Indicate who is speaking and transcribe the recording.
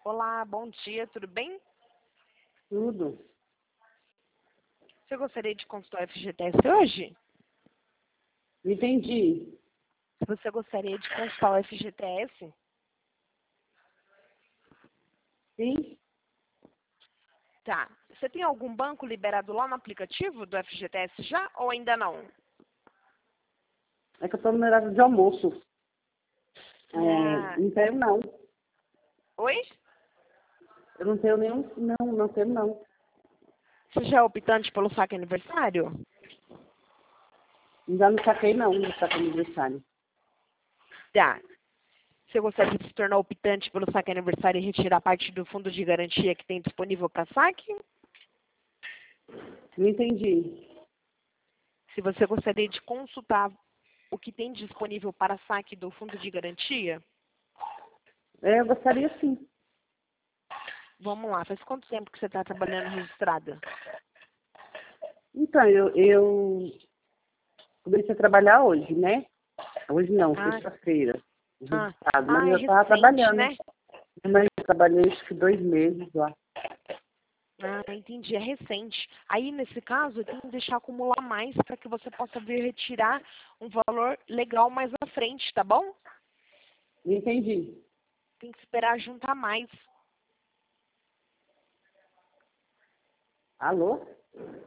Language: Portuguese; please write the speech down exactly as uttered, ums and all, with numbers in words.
Speaker 1: Olá, bom dia, tudo bem?
Speaker 2: Tudo.
Speaker 1: Você gostaria de consultar o F G T S hoje?
Speaker 2: Entendi.
Speaker 1: Você gostaria de consultar o F G T S?
Speaker 2: Sim?
Speaker 1: Tá. Você tem algum banco liberado lá no aplicativo do F G T S já ou ainda não?
Speaker 2: É que eu tô no horário de almoço. É,
Speaker 1: Ah,
Speaker 2: não tenho não.
Speaker 1: oi?
Speaker 2: Eu não tenho nenhum. Não, não tenho não.
Speaker 1: Você já é optante pelo saque aniversário?
Speaker 2: Ainda não saquei não no saque aniversário.
Speaker 1: Tá. Você gostaria de se tornar optante pelo saque aniversário e retirar parte do fundo de garantia que tem disponível para saque?
Speaker 2: Não entendi.
Speaker 1: Se você gostaria de consultar o que tem disponível para saque do fundo de garantia?
Speaker 2: É, eu gostaria sim.
Speaker 1: Vamos lá, faz quanto tempo que você está trabalhando registrada?
Speaker 2: Então, eu, eu comecei a trabalhar hoje, né? Hoje não,
Speaker 1: Ah,
Speaker 2: sexta-feira.
Speaker 1: ah,
Speaker 2: Registrado. Mas
Speaker 1: ah, é
Speaker 2: eu estava
Speaker 1: recente,
Speaker 2: trabalhando.
Speaker 1: né?
Speaker 2: Mas eu trabalhei acho que dois meses lá.
Speaker 1: Ah, entendi, é recente. Aí, nesse caso, eu tenho que deixar acumular mais para que você possa vir retirar um valor legal mais à frente, tá bom?
Speaker 2: Não entendi.
Speaker 1: Tem que esperar juntar mais.
Speaker 2: Alô?